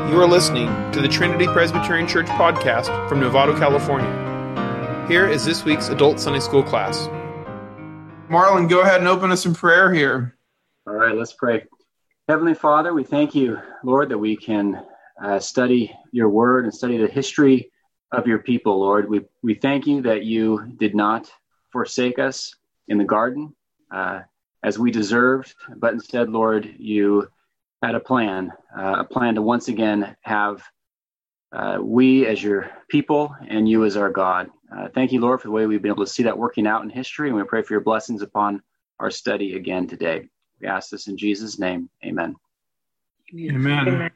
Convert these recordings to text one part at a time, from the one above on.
You are listening to the Trinity Presbyterian Church podcast from Novato, California. Here is this week's Adult Sunday School class. Marlon, go ahead and open us in prayer here. All right, let's pray. Heavenly Father, we thank you, Lord, that we can study your word and study the history of your people, Lord. We thank you that you did not forsake us in the garden as we deserved, but instead, Lord, you had a plan to once again have we as your people and you as our God. Thank you, Lord, for the way we've been able to see that working out in history, and we pray for your blessings upon our study again today. We ask this in Jesus' name. Amen. Amen.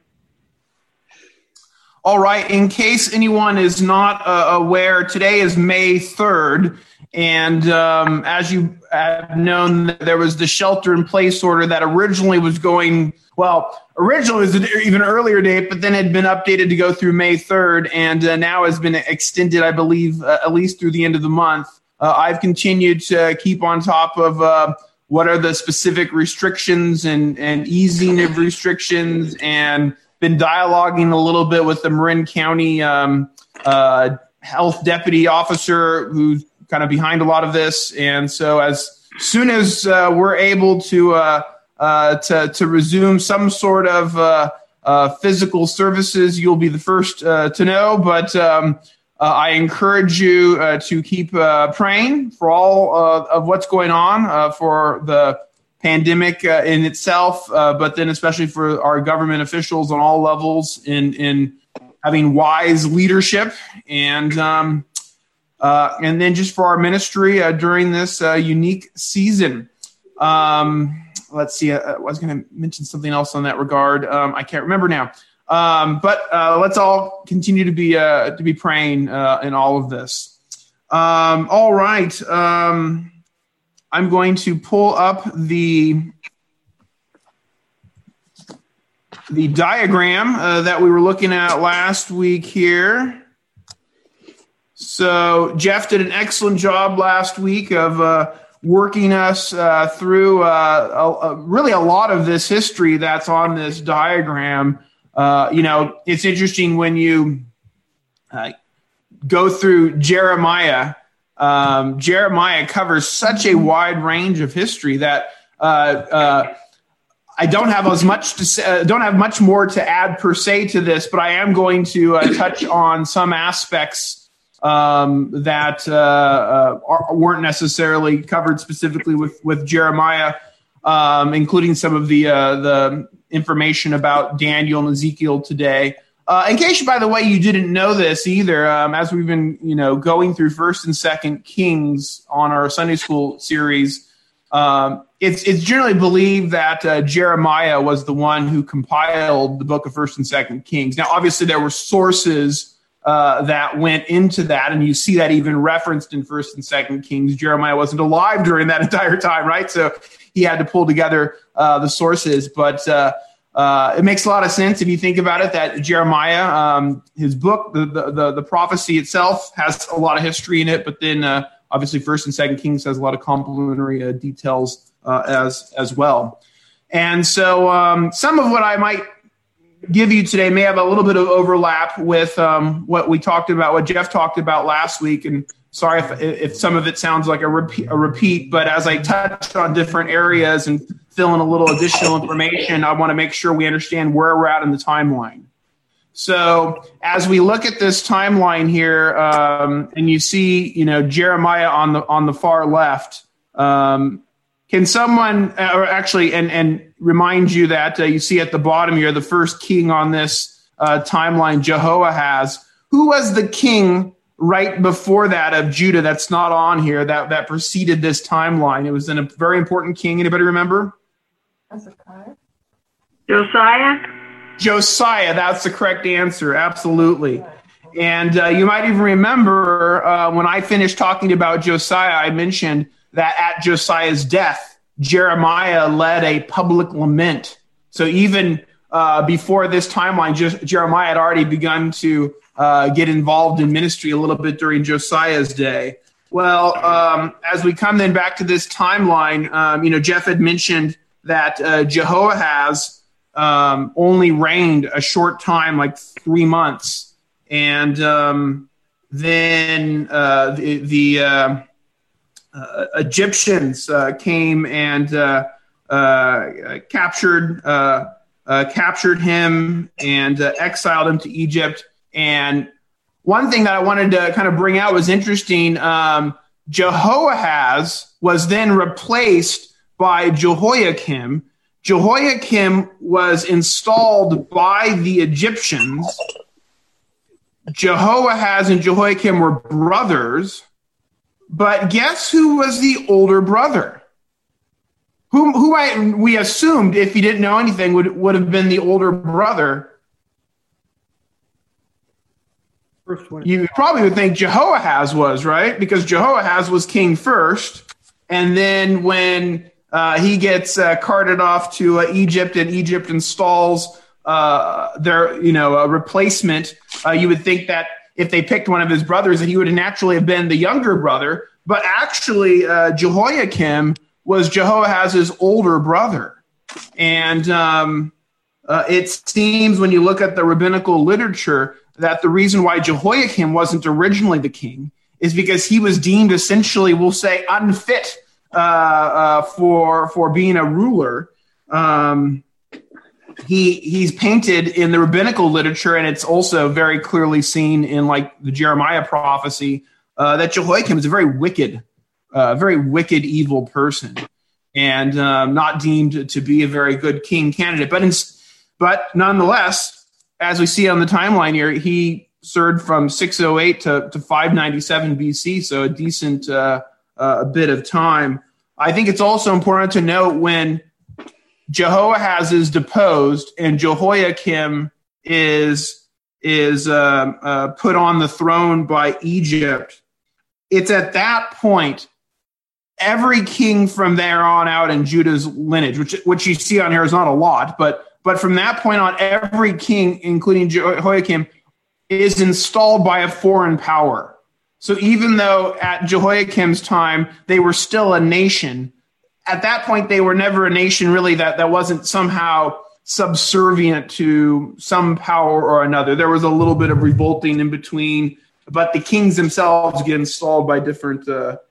All right. In case anyone is not aware, today is May 3rd. And as you have known, there was the shelter-in-place order that originally was going, originally was an even earlier date, but then had been updated to go through May 3rd, and now has been extended, I believe, at least through the end of the month. I've continued to keep on top of what are the specific restrictions and easing of restrictions, and been dialoguing a little bit with the Marin County health deputy officer who's kind of behind a lot of this. And so as soon as we're able to resume some sort of physical services, you'll be the first to know. But I encourage you to keep praying for all of what's going on for the pandemic in itself, but then especially for our government officials on all levels in having wise leadership, and then just for our ministry during this unique season. Let's see. I was going to mention something else on that regard. I can't remember now. But let's all continue to be praying in all of this. All right. I'm going to pull up the diagram that we were looking at last week here. So Jeff did an excellent job last week of working us through really a lot of this history that's on this diagram. It's interesting when you go through Jeremiah. Jeremiah covers such a wide range of history that I don't have as much to say, don't have much more to add per se to this, but I am going to touch on some aspects that weren't necessarily covered specifically with Jeremiah, including some of the information about Daniel and Ezekiel today. In case, by the way, you didn't know this either, as we've been, going through 1st and 2nd Kings on our Sunday school series, it's generally believed that Jeremiah was the one who compiled the book of 1st and 2nd Kings. Now, obviously, there were sources that went into that, and you see that even referenced in 1st and 2nd Kings. Jeremiah wasn't alive during that entire time, right? So he had to pull together the sources, but it makes a lot of sense if you think about it, that Jeremiah, his book, the prophecy itself has a lot of history in it, but then obviously 1st and 2nd Kings has a lot of complementary details as well. And so some of what I might give you today may have a little bit of overlap with what we talked about, what Jeff talked about last week. And sorry if some of it sounds like a repeat, but as I touch on different areas and fill in a little additional information, I want to make sure we understand where we're at in the timeline. So as we look at this timeline here, and you see, Jeremiah on the far left, can someone, or actually, and remind you that you see at the bottom here, the first king on this timeline, Jehoahaz. Who was the king right before that of Judah that's not on here that preceded this timeline? It was a very important king. Anybody remember? Josiah, that's the correct answer. Absolutely. And you might even remember when I finished talking about Josiah, I mentioned that at Josiah's death, Jeremiah led a public lament. So even before this timeline, Jeremiah had already begun to get involved in ministry a little bit during Josiah's day. Well, as we come then back to this timeline, Jeff had mentioned that Jehoahaz only reigned a short time, like 3 months. And then the Egyptians came and captured him and exiled him to Egypt. And one thing that I wanted to kind of bring out was interesting. Jehoahaz was then replaced by Jehoiakim. Jehoiakim was installed by the Egyptians. Jehoahaz and Jehoiakim were brothers, but guess who was the older brother? We assumed, if you didn't know anything, would have been the older brother. First one. You probably would think Jehoahaz was, right? Because Jehoahaz was king first, and then when he gets carted off to Egypt, and Egypt installs a replacement, you would think that if they picked one of his brothers, that he would naturally have been the younger brother. But actually, Jehoiakim was Jehoahaz's older brother. And it seems when you look at the rabbinical literature that the reason why Jehoiakim wasn't originally the king is because he was deemed essentially, we'll say, unfit for being a ruler. He's painted in the rabbinical literature, and it's also very clearly seen in like the Jeremiah prophecy that Jehoiakim is a very wicked, evil person, and not deemed to be a very good king candidate. But nonetheless, as we see on the timeline here, he served from 608 to 597 BC, so a decent bit of time. I think it's also important to note when Jehoahaz is deposed and Jehoiakim is put on the throne by Egypt, it's at that point every king from there on out in Judah's lineage, which you see on here is not a lot, but from that point on, every king, including Jehoiakim, is installed by a foreign power. So even though at Jehoiakim's time they were still a nation, at that point they were never a nation really that wasn't somehow subservient to some power or another. There was a little bit of revolting in between, but the kings themselves get installed by different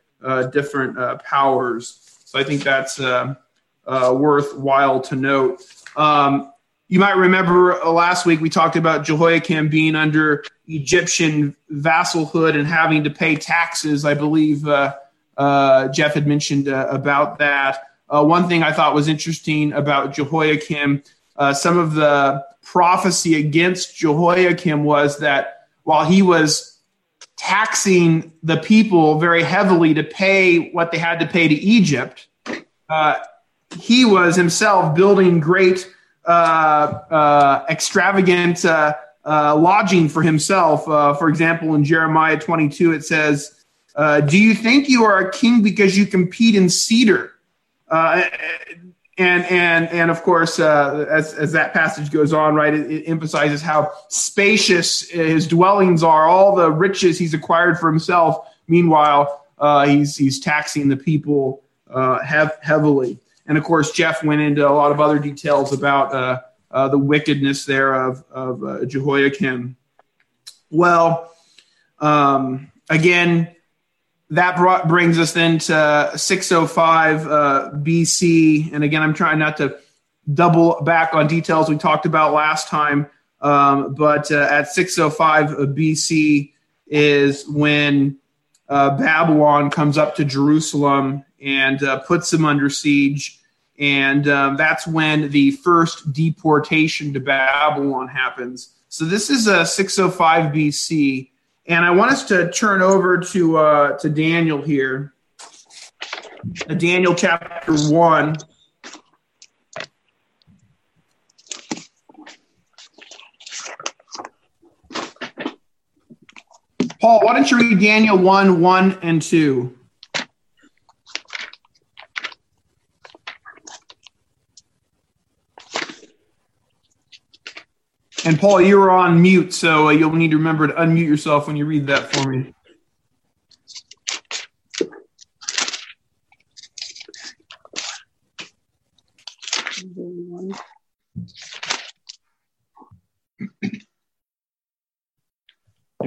powers. So I think that's worthwhile to note. You might remember last week we talked about Jehoiakim being under Egyptian vassalhood and having to pay taxes. I believe Jeff had mentioned about that. One thing I thought was interesting about Jehoiakim, some of the prophecy against Jehoiakim was that while he was taxing the people very heavily to pay what they had to pay to Egypt, he was himself building great extravagant lodging for himself. For example, in Jeremiah 22, it says, do you think you are a king because you compete in cedar? And of course, as that passage goes on, right, it emphasizes how spacious his dwellings are, all the riches he's acquired for himself. Meanwhile, he's taxing the people heavily. And of course, Jeff went into a lot of other details about the wickedness there of Jehoiakim. Well, again, that brings us then to 605 BC. And again, I'm trying not to double back on details we talked about last time. But at 605 BC is when Babylon comes up to Jerusalem and puts them under siege. And that's when the first deportation to Babylon happens. So this is 605 BC. And I want us to turn over to Daniel here. Daniel chapter 1. Paul, why don't you read Daniel 1 and 2? And Paul, you were on mute, so you'll need to remember to unmute yourself when you read that for me.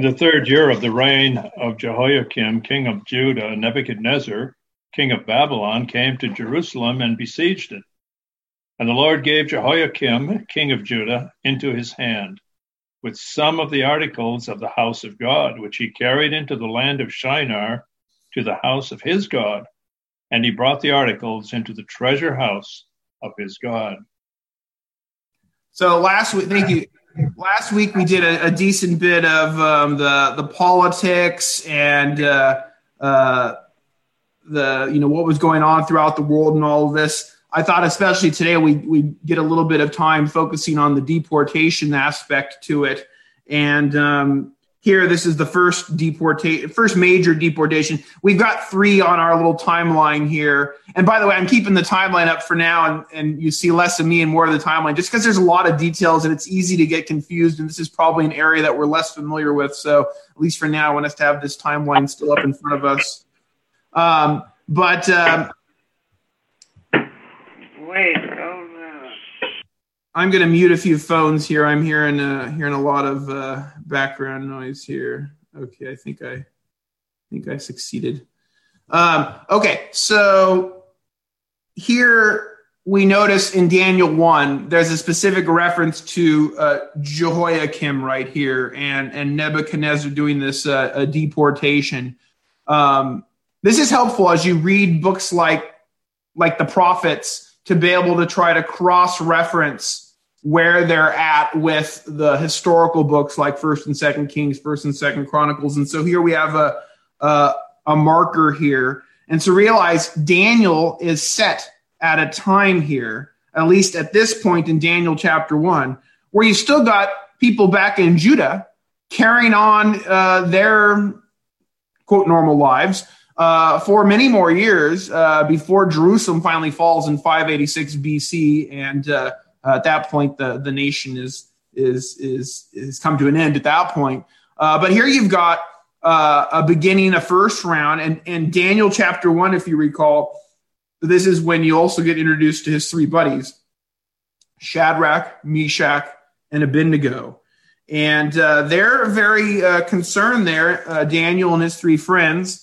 In the 3rd year of the reign of Jehoiakim, king of Judah, Nebuchadnezzar, king of Babylon, came to Jerusalem and besieged it. And the Lord gave Jehoiakim, king of Judah, into his hand, with some of the articles of the house of God, which he carried into the land of Shinar to the house of his God. And he brought the articles into the treasure house of his God. So last week, thank you. Last week we did a decent bit of the politics and the what was going on throughout the world and all of this. I thought especially today we get a little bit of time focusing on the deportation aspect to it. And here, this is the first major deportation. We've got 3 on our little timeline here. And by the way, I'm keeping the timeline up for now, and you see less of me and more of the timeline, just because there's a lot of details and it's easy to get confused. And this is probably an area that we're less familiar with. So at least for now, I want us to have this timeline still up in front of us. Wait, hold on. I'm going to mute a few phones here. I'm hearing a lot of background noise here. Okay, I think I succeeded. Okay, so here we notice in Daniel 1, there's a specific reference to Jehoiakim right here and Nebuchadnezzar doing this deportation. This is helpful as you read books like the prophets to be able to try to cross-reference where they're at with the historical books like 1st and 2nd Kings, 1st and 2nd Chronicles. And so here we have a marker here. And so realize Daniel is set at a time here, at least at this point in Daniel chapter 1, where you still got people back in Judah carrying on their, quote, normal lives, for many more years before Jerusalem finally falls in 586 BC, and at that point the nation is come to an end at that point. But here you've got a beginning, a first round, and Daniel chapter 1, if you recall, this is when you also get introduced to his 3 buddies, Shadrach, Meshach, and Abednego. And they're very concerned there, Daniel and his 3 friends,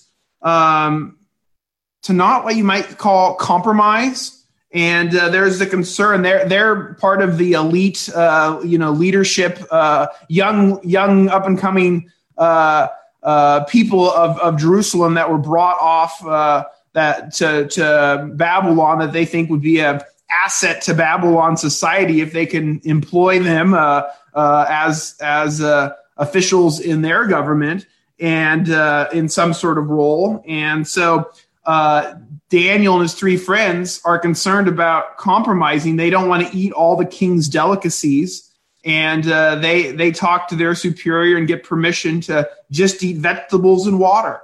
to not what you might call compromise. And there's the concern. They're part of the elite, leadership, young up and coming people of Jerusalem that were brought off that to Babylon, that they think would be an asset to Babylon society if they can employ them as officials in their government and in some sort of role. And so Daniel and his 3 friends are concerned about compromising. They don't want to eat all the king's delicacies. And they talk to their superior and get permission to just eat vegetables and water.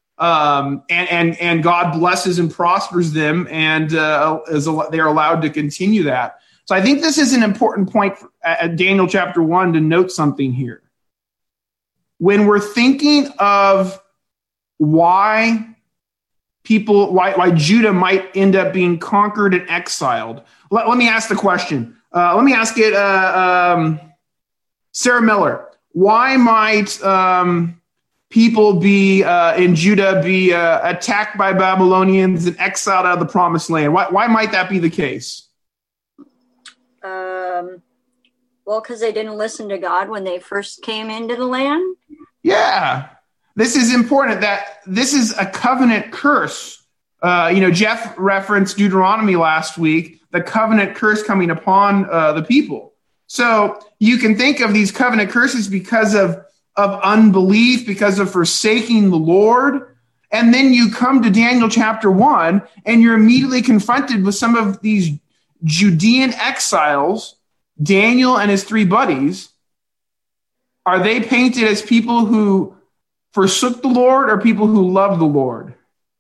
And God blesses and prospers them, and they are allowed to continue that. So I think this is an important point at Daniel chapter 1 to note something here. When we're thinking of why Judah might end up being conquered and exiled, let me ask the question. Let me ask it, Sarah Miller. Why might people in Judah be attacked by Babylonians and exiled out of the promised land? Why might that be the case? Well, because they didn't listen to God when they first came into the land. Yeah. This is important, that this is a covenant curse. Jeff referenced Deuteronomy last week, the covenant curse coming upon the people. So you can think of these covenant curses because of unbelief, because of forsaking the Lord. And then you come to Daniel chapter 1, and you're immediately confronted with some of these Judean exiles, Daniel and his 3 buddies. Are they painted as people who forsook the Lord or people who loved the Lord?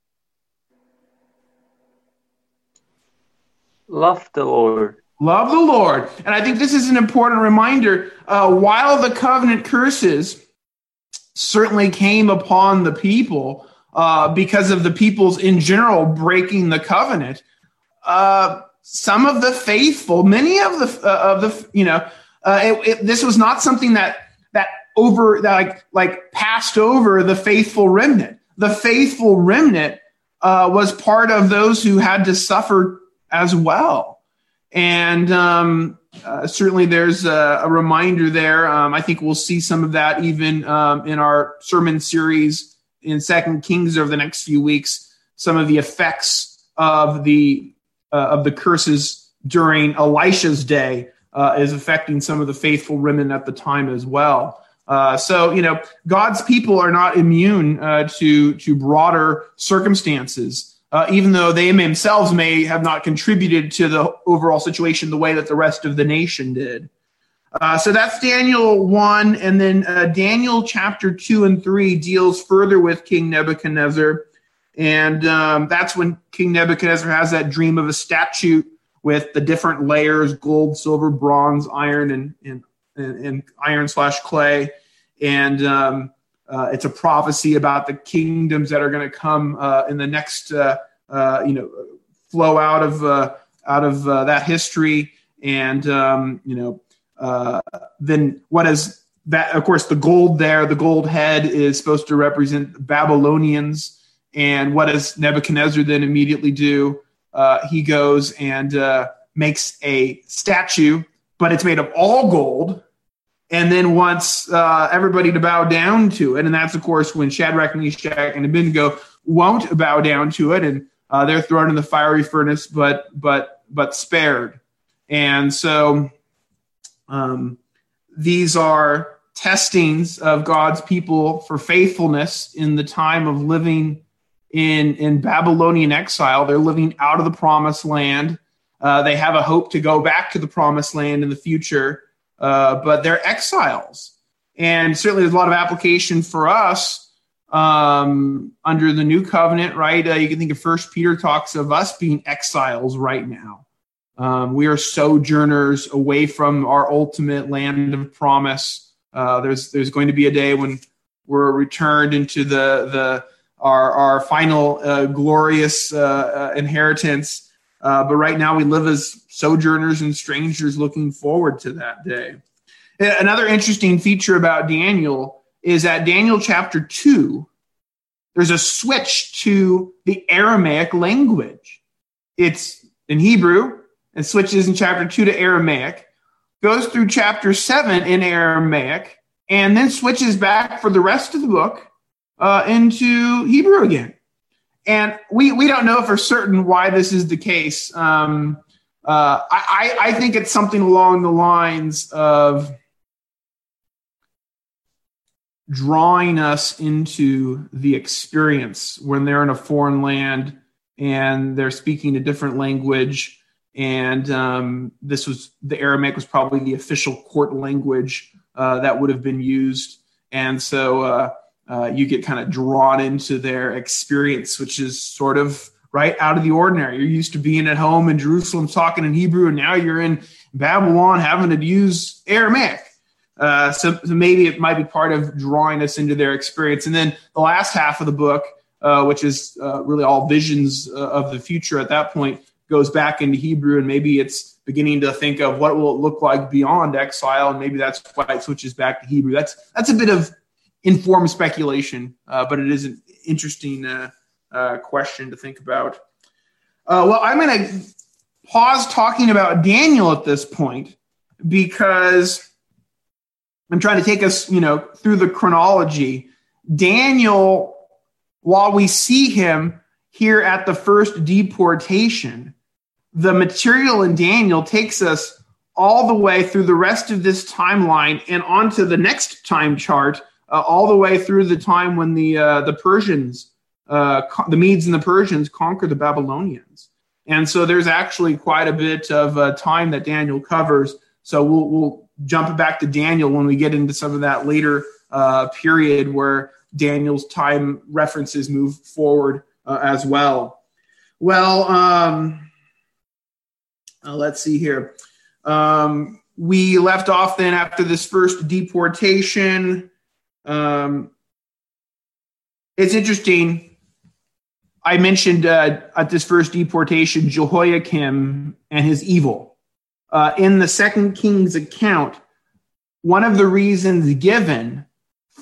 Love the Lord. Love the Lord. And I think this is an important reminder. While the covenant curses certainly came upon the people because of the people's in general breaking the covenant, some of the faithful, many of this was not something that passed over the faithful remnant. The faithful remnant was part of those who had to suffer as well. And certainly there's a reminder there. I think we'll see some of that even in our sermon series in 2 Kings over the next few weeks, some of the effects of the curses during Elisha's day is affecting some of the faithful remnant at the time as well. So, God's people are not immune to broader circumstances, even though they themselves may have not contributed to the overall situation the way that the rest of the nation did. So that's Daniel 1, and then Daniel chapter 2 and 3 deals further with King Nebuchadnezzar, and that's when King Nebuchadnezzar has that dream of a statue with the different layers: gold, silver, bronze, iron, and iron/clay. And it's a prophecy about the kingdoms that are going to come in the next, flow out of that history. And, then what is that? Of course, the gold there, the gold head is supposed to represent Babylonians. And what does Nebuchadnezzar then immediately do? He goes and makes a statue, but it's made of all gold, and then wants everybody to bow down to it. And that's, of course, when Shadrach, Meshach, and Abednego won't bow down to it, and they're thrown in the fiery furnace, but spared. And so these are testings of God's people for faithfulness in the time of living in Babylonian exile. They're living out of the promised land. They have a hope to go back to the promised land in the future, but they're exiles. And certainly there's a lot of application for us under the new covenant, right? You can think of 1 Peter talks of us being exiles right now. We are sojourners away from our ultimate land of promise. There's going to be a day when we're returned into our final glorious inheritance. But right now we live as sojourners and strangers looking forward to that day. Another interesting feature about Daniel is that Daniel chapter 2, there's a switch to the Aramaic language. It's in Hebrew. It switches in chapter 2 to Aramaic, goes through chapter 7 in Aramaic, and then switches back for the rest of the book into Hebrew again. And we don't know for certain why this is the case. I think it's something along the lines of drawing us into the experience when they're in a foreign land and they're speaking a different language. And the Aramaic was probably the official court language that would have been used. And so you get kind of drawn into their experience, which is sort of right out of the ordinary. You're used to being at home in Jerusalem talking in Hebrew, and now you're in Babylon having to use Aramaic. So maybe it might be part of drawing us into their experience. And then the last half of the book, which is really all visions of the future at that point, goes back into Hebrew, and maybe it's beginning to think of what will it look like beyond exile, and maybe that's why it switches back to Hebrew. That's a bit of informed speculation, but it is an interesting question to think about. Well, I'm going to pause talking about Daniel at this point because I'm trying to take us, through the chronology. Daniel, while we see him here at the first deportation, the material in Daniel takes us all the way through the rest of this timeline and onto the next time chart, all the way through the time when the Persians, the Medes and the Persians conquered the Babylonians. And so there's actually quite a bit of time that Daniel covers. So we'll jump back to Daniel when we get into some of that later period where Daniel's time references move forward as well. Well, let's see here. We left off then after this first deportation. It's interesting. I mentioned at this first deportation, Jehoiakim and his evil. In the 2 Kings account, one of the reasons given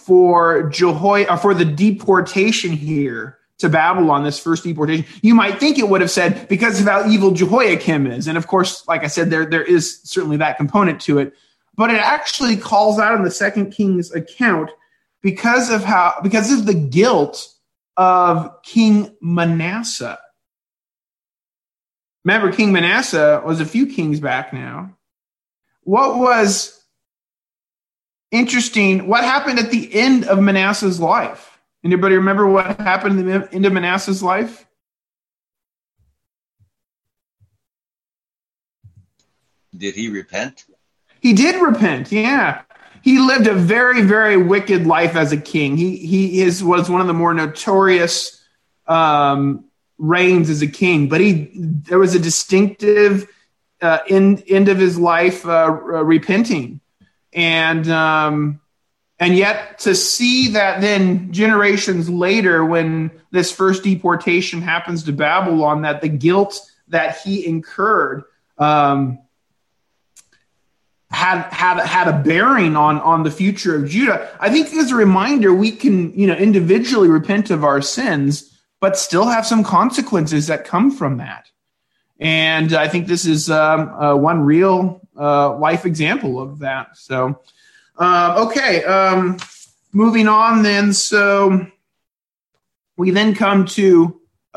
for the deportation here to Babylon, this first deportation. You might think it would have said because of how evil Jehoiakim is. And of course, like I said, there is certainly that component to it. But it actually calls out in the 2 Kings account because of the guilt of King Manasseh. Remember, King Manasseh was a few kings back now. What was interesting, what happened at the end of Manasseh's life? Anybody remember what happened at the end of Manasseh's life? Did he repent? He did repent, yeah. He lived a very, very wicked life as a king. He was one of the more notorious reigns as a king, but there was a distinctive end of his life repenting. And yet to see that then generations later, when this first deportation happens to Babylon, that the guilt that he incurred had a bearing on the future of Judah. I think as a reminder, we can individually repent of our sins, but still have some consequences that come from that. And I think this is one real life example of that. So. Moving on then. So we then come to,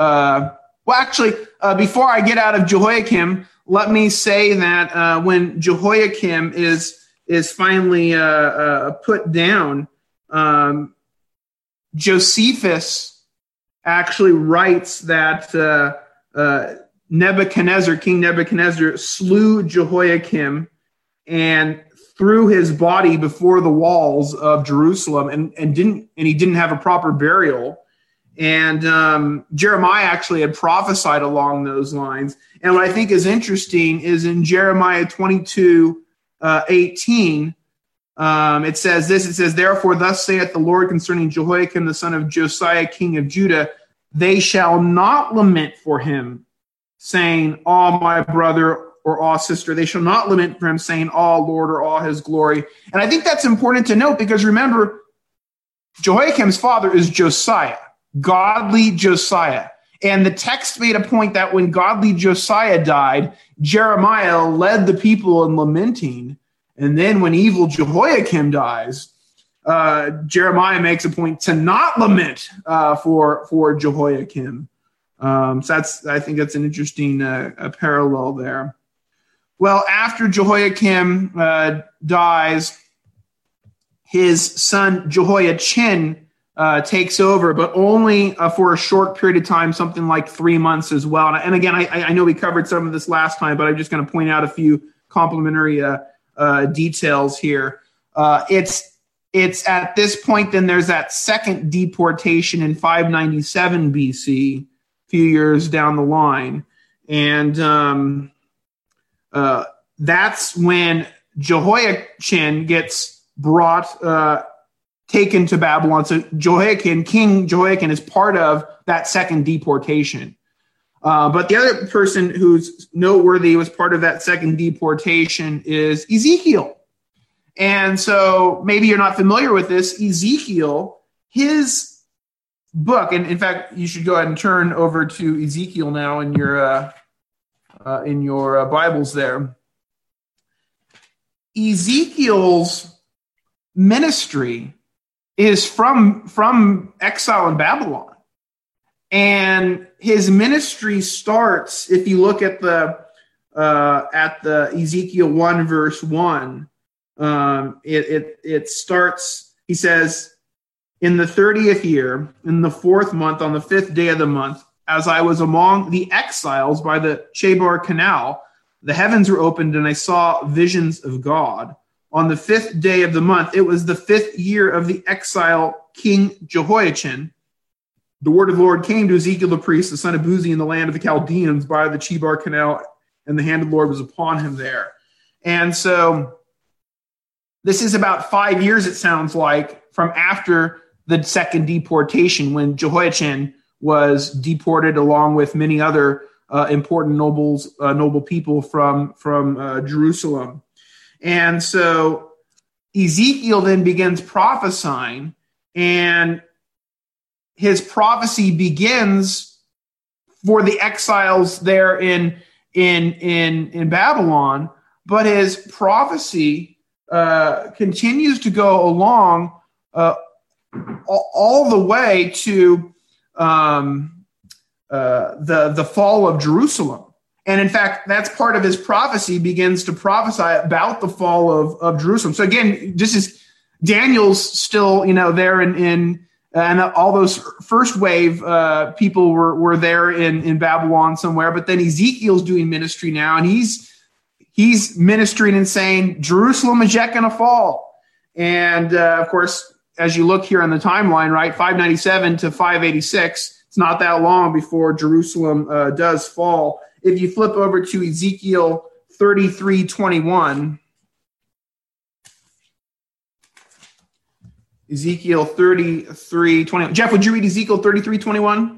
before I get out of Jehoiakim, let me say that when Jehoiakim is finally put down, Josephus actually writes that King Nebuchadnezzar slew Jehoiakim and threw his body before the walls of Jerusalem, and he didn't have a proper burial. And Jeremiah actually had prophesied along those lines. And what I think is interesting is in Jeremiah 22:18, it says this. It says, "Therefore, thus saith the Lord concerning Jehoiakim the son of Josiah, king of Judah, they shall not lament for him, saying, Aw, my brother, or awe sister. They shall not lament for him, saying, Aw, Lord, or awe his glory." And I think that's important to note because remember, Jehoiakim's father is Josiah, godly Josiah. And the text made a point that when godly Josiah died, Jeremiah led the people in lamenting. And then when evil Jehoiakim dies, Jeremiah makes a point to not lament for Jehoiakim. I think that's an interesting parallel there. Well, after Jehoiakim dies, his son Jehoiachin takes over, but only for a short period of time, something like 3 months as well. And again, I know we covered some of this last time, but I'm just going to point out a few complementary details here. It's at this point, then there's that second deportation in 597 BC, a few years down the line. And that's when Jehoiachin gets taken to Babylon. So King Jehoiakim is part of that second deportation. But the other person who's noteworthy was part of that second deportation is Ezekiel. And so maybe you're not familiar with this. Ezekiel, his book, and in fact, you should go ahead and turn over to Ezekiel now in your Bibles there. Ezekiel's ministry is from exile in Babylon. And his ministry starts, if you look at the Ezekiel 1 verse 1, it starts, he says, "In the 30th year, in the 4th month, on the 5th day of the month, as I was among the exiles by the Chebar Canal, the heavens were opened and I saw visions of God. On the 5th day of the month, it was the 5th year of the exile King Jehoiachin. The word of the Lord came to Ezekiel the priest, the son of Buzi, in the land of the Chaldeans by the Chebar Canal, and the hand of the Lord was upon him there." And so this is about 5 years, it sounds like, from after the second deportation, when Jehoiachin was deported along with many other important noble people from Jerusalem. And so Ezekiel then begins prophesying, and his prophecy begins for the exiles there in Babylon, but his prophecy continues to go along all the way to the fall of Jerusalem. And in fact, that's part of his prophecy, begins to prophesy about the fall of Jerusalem. So again, just as Daniel's still, there and all those first wave people were there in Babylon somewhere, but then Ezekiel's doing ministry now, and he's ministering and saying Jerusalem is yet going to fall. And of course, as you look here on the timeline, right, 597 to 586, it's not that long before Jerusalem does fall. If you flip over to Ezekiel 33:21. Ezekiel 33:21. Jeff, would you read Ezekiel 33:21?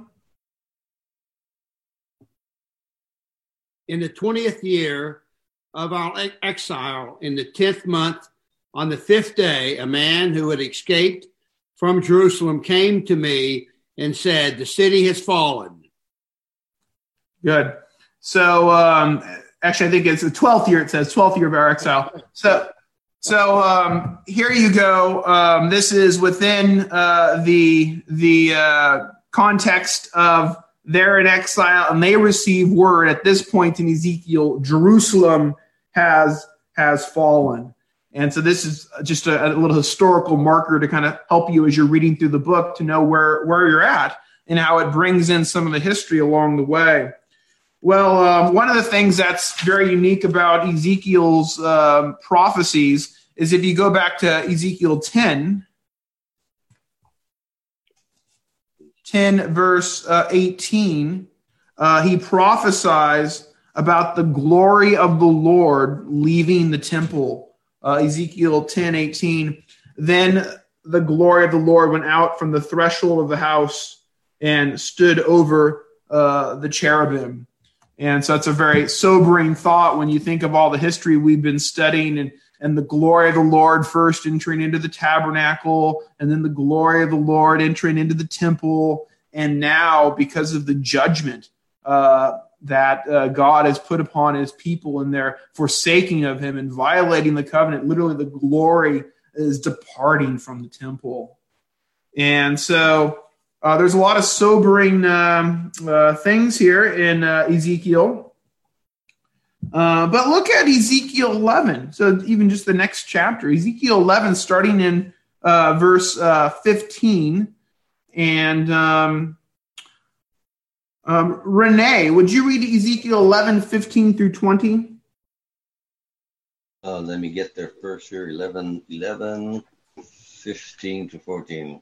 In the 20th year of our exile, in the 10th month, on the 5th day, a man who had escaped from Jerusalem came to me and said, "The city has fallen." Good. So, actually, I think it's the 12th year. It says 12th year of our exile. So here you go. This is within the context of they're in exile, and they receive word at this point in Ezekiel, Jerusalem has fallen. And so this is just a little historical marker to kind of help you as you're reading through the book to know where you're at and how it brings in some of the history along the way. Well, one of the things that's very unique about Ezekiel's prophecies is if you go back to Ezekiel 10 verse 18, he prophesies about the glory of the Lord leaving the temple. Ezekiel 10:18, then the glory of the Lord went out from the threshold of the house and stood over the cherubim. And so it's a very sobering thought when you think of all the history we've been studying and the glory of the Lord first entering into the tabernacle, and then the glory of the Lord entering into the temple. And now, because of the judgment that God has put upon his people and their forsaking of him and violating the covenant, literally the glory is departing from the temple. And so there's a lot of sobering things here in Ezekiel. But look at Ezekiel 11. So even just the next chapter, Ezekiel 11, starting in verse 15. And Renee, would you read Ezekiel 11, 15 through 20? Let me get there first here. 11, 15 to 14.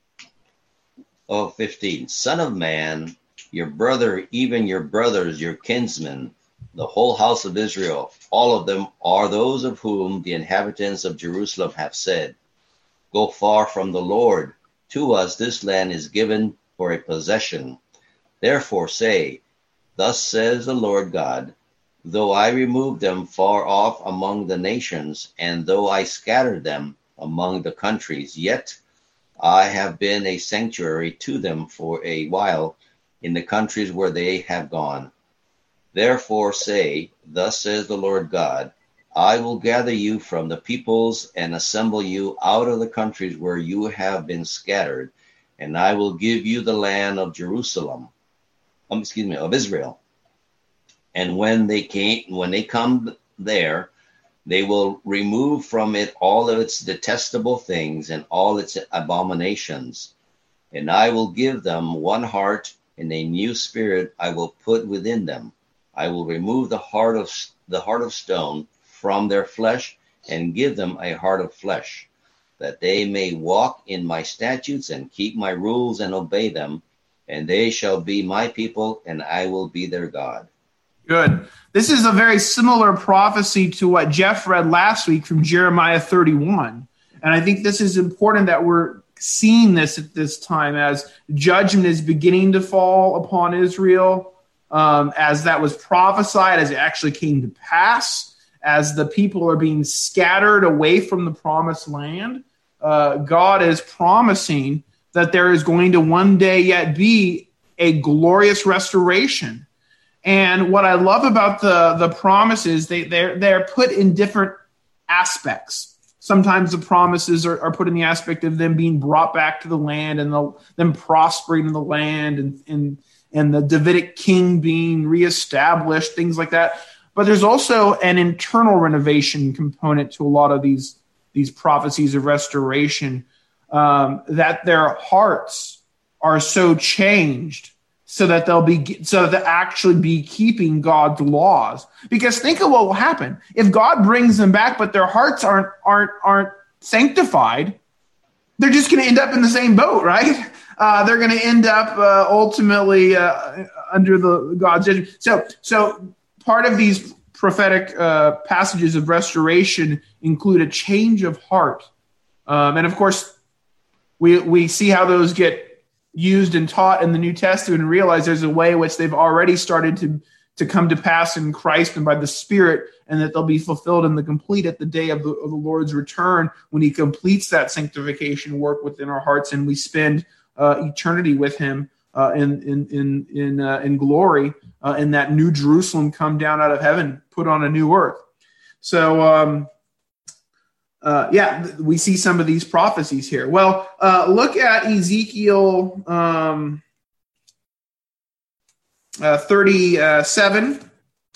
15. Son of man, your brother, even your brothers, your kinsmen, the whole house of Israel, all of them are those of whom the inhabitants of Jerusalem have said, "Go far from the Lord. To us this land is given for a possession." Therefore say, "Thus says the Lord God, though I remove them far off among the nations, and though I scatter them among the countries, yet I have been a sanctuary to them for a while in the countries where they have gone. Therefore say, Thus says the Lord God, I will gather you from the peoples and assemble you out of the countries where you have been scattered, and I will give you the land of of Israel. And when they come there, they will remove from it all of its detestable things and all its abominations. And I will give them one heart, and a new spirit I will put within them. I will remove the heart of stone from their flesh, and give them a heart of flesh, that they may walk in my statutes and keep my rules and obey them. And they shall be my people, and I will be their God. Good. This is a very similar prophecy to what Jeff read last week from Jeremiah 31. And I think this is important that we're seeing this at this time as judgment is beginning to fall upon Israel, as that was prophesied, as it actually came to pass. as the people are being scattered away from the promised land, God is promising that there is going to one day yet be a glorious restoration. And what I love about the promises, they're put in different aspects. Sometimes the promises are put in the aspect of them being brought back to the land and them prospering in the land and the Davidic king being reestablished, things like that. But there's also an internal renovation component to a lot of these prophecies of restoration, that their hearts are so changed so that they'll actually be keeping God's laws. Because think of what will happen if God brings them back, but their hearts aren't sanctified. They're just going to end up in the same boat, right? They're going to end up ultimately under the God's judgment. So part of these prophetic passages of restoration include a change of heart, and of course, we see how those get used and taught in the New Testament, and realize there's a way in which they've already started to come to pass in Christ and by the Spirit, and that they'll be fulfilled in the complete at the day of the Lord's return, when He completes that sanctification work within our hearts, and we spend eternity with Him in glory, in that new Jerusalem come down out of heaven, put on a new earth. So we see some of these prophecies here. Well, look at Ezekiel 37.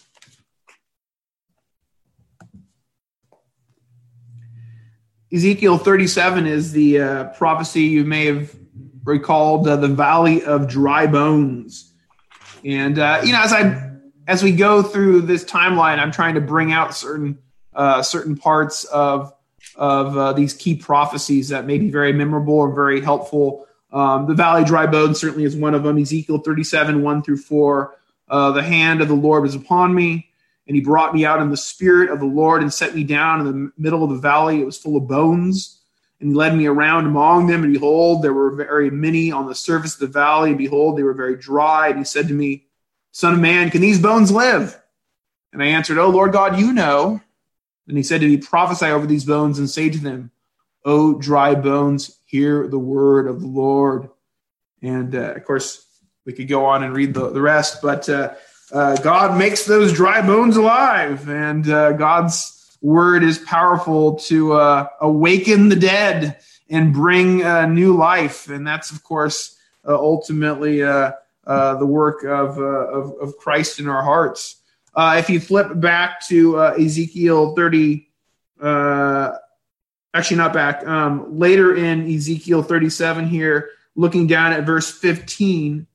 Ezekiel 37 is the prophecy you may have recalled, the Valley of Dry Bones. And as we go through this timeline, I'm trying to bring out certain parts of these key prophecies that may be very memorable or very helpful. The Valley of Dry Bones certainly is one of them. Ezekiel 37, 1-4. The hand of the Lord was upon me, and He brought me out in the spirit of the Lord and set me down in the middle of the valley. It was full of bones. And He led me around among them, and behold, there were very many on the surface of the valley, and behold, they were very dry. And He said to me, Son of man, can these bones live? And I answered, O Lord God, you know. And He said to me, prophesy over these bones and say to them, O dry bones, hear the word of the Lord. And of course, we could go on and read the rest, but God makes those dry bones alive, and God's word is powerful to awaken the dead and bring new life. And that's, of course, ultimately the work of Christ in our hearts. If you flip back to Ezekiel 30, actually not back, later in Ezekiel 37 here, looking down at verse 15,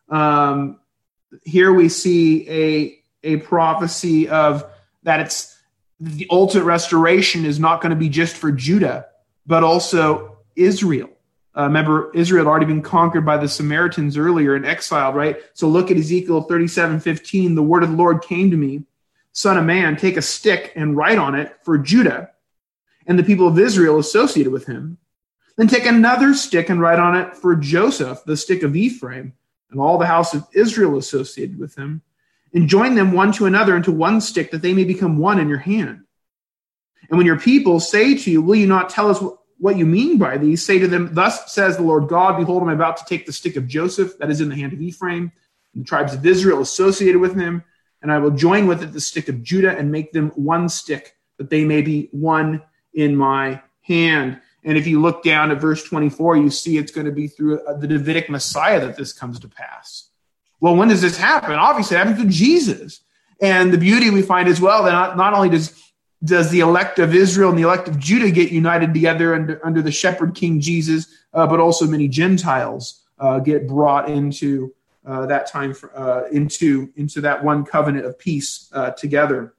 here we see a prophecy of that it's the ultimate restoration is not going to be just for Judah, but also Israel. Remember, Israel had already been conquered by the Samaritans earlier and exiled, right? So look at Ezekiel 37:15. The word of the Lord came to me, Son of man, take a stick and write on it for Judah and the people of Israel associated with him. Then take another stick and write on it for Joseph, the stick of Ephraim, and all the house of Israel associated with him, and join them one to another into one stick, that they may become one in your hand. And when your people say to you, will you not tell us what you mean by these? Say to them, thus says the Lord God, behold, I'm about to take the stick of Joseph that is in the hand of Ephraim, and the tribes of Israel associated with him, and I will join with it the stick of Judah and make them one stick, that they may be one in my hand. And if you look down at verse 24, you see it's going to be through the Davidic Messiah that this comes to pass. Well, when does this happen? Obviously, it happens with Jesus. And the beauty we find as well, that not only does the elect of Israel and the elect of Judah get united together under the shepherd King Jesus, but also many Gentiles get brought into that time, into that one covenant of peace together.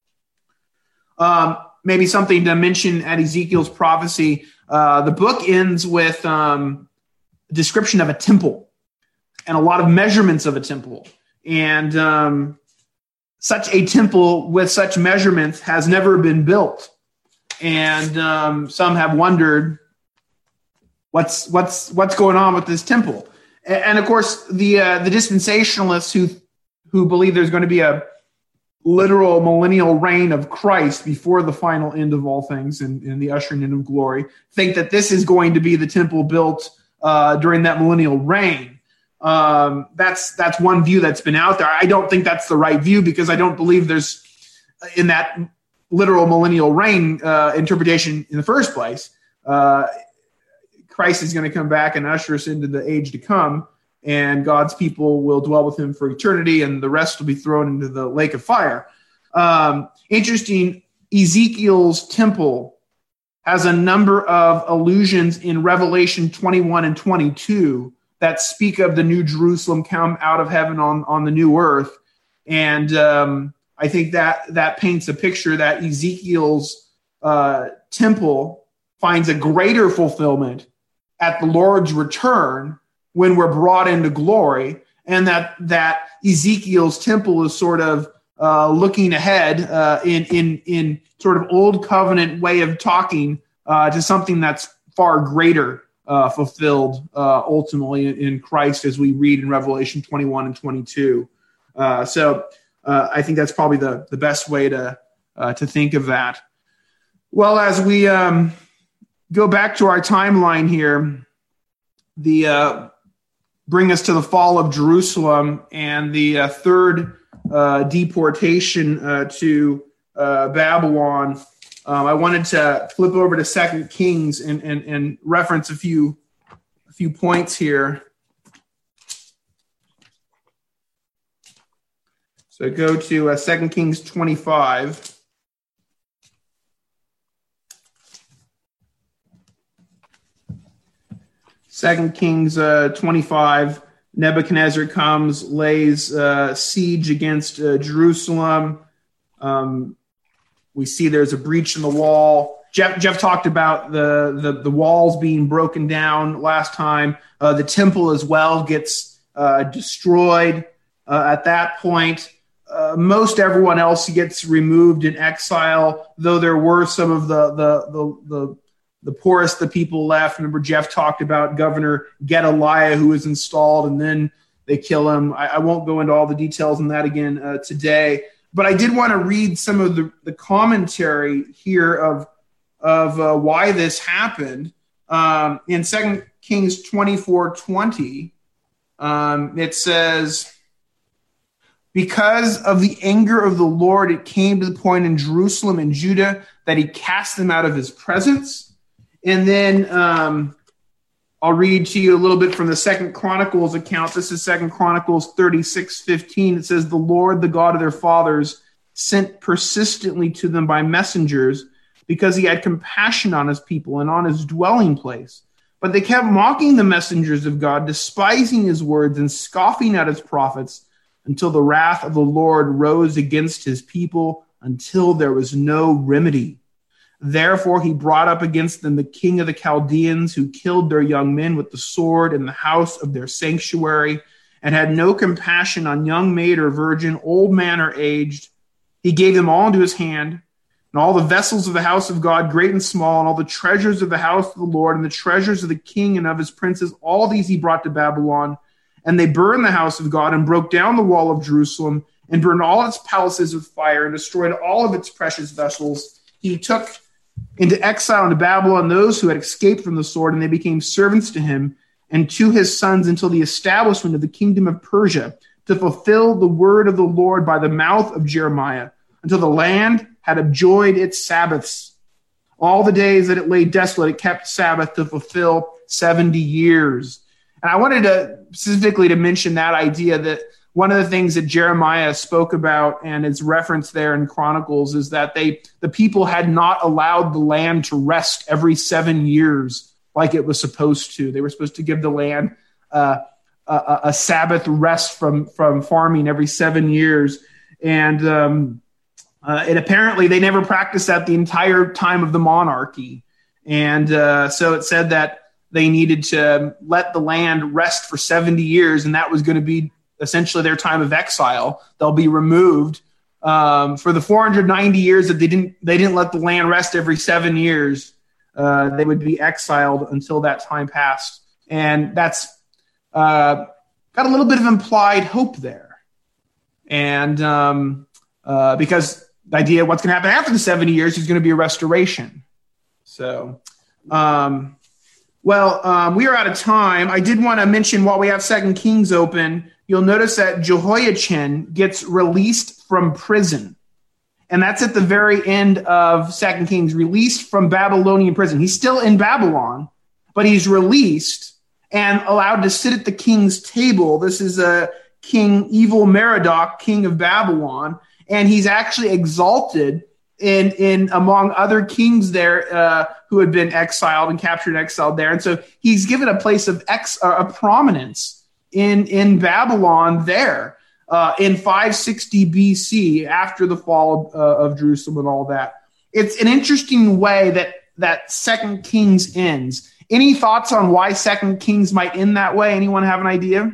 Maybe something to mention at Ezekiel's prophecy. The book ends with a description of a temple and a lot of measurements of a temple. And such a temple with such measurements has never been built. And some have wondered what's going on with this temple. And of course, the dispensationalists who believe there's going to be a literal millennial reign of Christ before the final end of all things and the ushering in of glory, think that this is going to be the temple built during that millennial reign. That's one view that's been out there. I don't think that's the right view, because I don't believe there's, in that literal millennial reign interpretation in the first place, Christ is going to come back and usher us into the age to come, and God's people will dwell with him for eternity, and the rest will be thrown into the lake of fire. Interesting, Ezekiel's temple has a number of allusions in Revelation 21 and 22 that speak of the new Jerusalem come out of heaven on the new earth. And I think that paints a picture that Ezekiel's temple finds a greater fulfillment at the Lord's return when we're brought into glory, and that Ezekiel's temple is sort of looking ahead in sort of old covenant way of talking to something that's far greater fulfilled ultimately in Christ, as we read in Revelation 21 and 22. So I think that's probably the best way to think of that. Well, as we go back to our timeline here, bring us to the fall of Jerusalem and the third deportation to Babylon. I wanted to flip over to 2 Kings and reference a few points here. So go to 2 Kings 25. Second Kings 25, Nebuchadnezzar comes, lays siege against Jerusalem. We see there's a breach in the wall. Jeff talked about the walls being broken down last time. The temple as well gets destroyed at that point. Most everyone else gets removed in exile, though there were some of the poorest of the people left. Remember, Jeff talked about Governor Gedaliah, who was installed, and then they kill him. I won't go into all the details on that again today, but I did want to read some of the commentary here of why this happened. In 2 Kings 24:20, it says, because of the anger of the Lord, it came to the point in Jerusalem and Judah that he cast them out of his presence. And then I'll read to you a little bit from the 2 Chronicles account. This is 2 Chronicles 36:15. It says, the Lord, the God of their fathers, sent persistently to them by messengers, because he had compassion on his people and on his dwelling place. But they kept mocking the messengers of God, despising his words and scoffing at his prophets, until the wrath of the Lord rose against his people, until there was no remedy. Therefore he brought up against them the king of the Chaldeans, who killed their young men with the sword in the house of their sanctuary, and had no compassion on young maid or virgin, old man or aged. He gave them all into his hand, and all the vessels of the house of God, great and small, and all the treasures of the house of the Lord, and the treasures of the king and of his princes, all these he brought to Babylon. And they burned the house of God and broke down the wall of Jerusalem and burned all its palaces with fire and destroyed all of its precious vessels. He took into exile into Babylon those who had escaped from the sword, and they became servants to him and to his sons until the establishment of the kingdom of Persia, to fulfill the word of the Lord by the mouth of Jeremiah, until the land had enjoyed its Sabbaths. All the days that it lay desolate, it kept Sabbath to fulfill 70 years. And I wanted to specifically to mention that idea that one of the things that Jeremiah spoke about, and is referenced there in Chronicles, is that the people had not allowed the land to rest every 7 years like it was supposed to. They were supposed to give the land a Sabbath rest from farming every 7 years. And apparently they never practiced that the entire time of the monarchy. And so it said that they needed to let the land rest for 70 years, and that was going to be essentially their time of exile. They'll be removed for the 490 years that they didn't let the land rest every 7 years. They would be exiled until that time passed, and that's got a little bit of implied hope there. And because the idea of what's going to happen after the 70 years is going to be a restoration. So, we are out of time. I did want to mention while we have 2 Kings open, you'll notice that Jehoiachin gets released from prison. And that's at the very end of 2 Kings, released from Babylonian prison. He's still in Babylon, but he's released and allowed to sit at the king's table. This is King Evil-Merodach, king of Babylon. And he's actually exalted in among other kings there who had been exiled and captured and exiled there. And so he's given a place of prominence in Babylon there in 560 BC, after the fall of Jerusalem and all that. It's an interesting way that 2 Kings ends. Any thoughts on why 2 Kings might end that way? Anyone have an idea?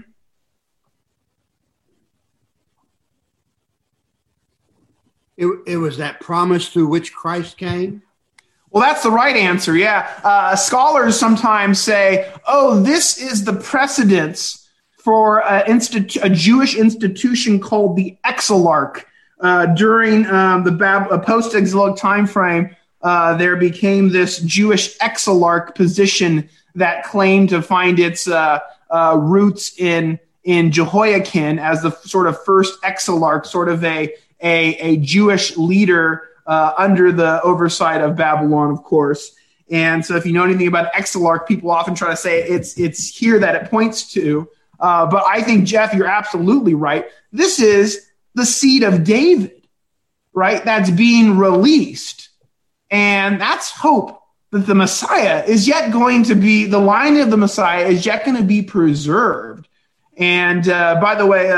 It was that promise through which Christ came? Well, that's the right answer, yeah. Scholars sometimes say, this is the precedence for a Jewish institution called the Exilarch. During the post-exilic time frame, there became this Jewish Exilarch position that claimed to find its roots in Jehoiakim as the sort of first Exilarch, sort of a Jewish leader under the oversight of Babylon, of course. And so if you know anything about Exilarch, people often try to say it's here that it points to. But I think, Jeff, you're absolutely right. This is the seed of David, right? That's being released. And that's hope that the Messiah is yet going to be, the line of the Messiah is yet going to be preserved. And by the way,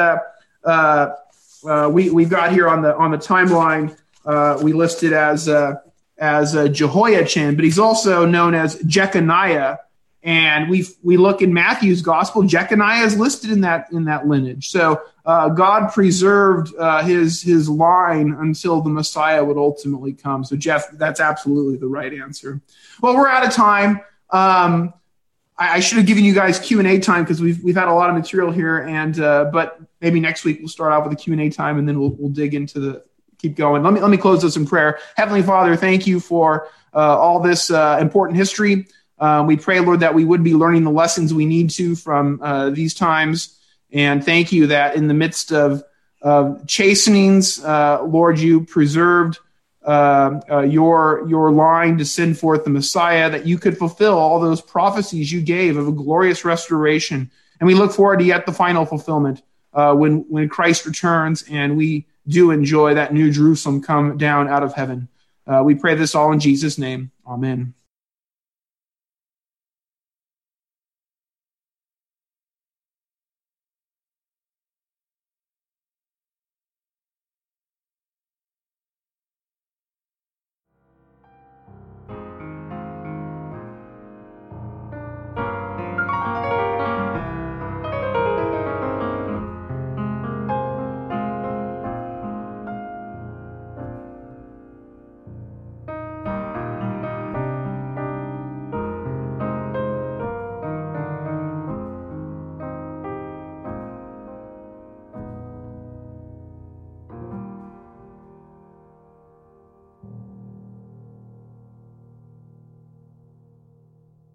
we've got here on the timeline, we listed as Jehoiachin, but he's also known as Jeconiah. And we look in Matthew's gospel, Jeconiah is listed in that lineage. So God preserved his line until the Messiah would ultimately come. So Jeff, that's absolutely the right answer. Well, we're out of time. I should have given you guys Q&A time because we've had a lot of material here, and but maybe next week we'll start off with a Q&A time, and then we'll dig into keep going. Let me close this in prayer. Heavenly Father, thank you for all this important history. We pray, Lord, that we would be learning the lessons we need to from these times, and thank you that in the midst of chastenings, Lord, you preserved your line to send forth the Messiah, that you could fulfill all those prophecies you gave of a glorious restoration. And we look forward to yet the final fulfillment when Christ returns and we do enjoy that new Jerusalem come down out of heaven. We pray this all in Jesus' name. Amen.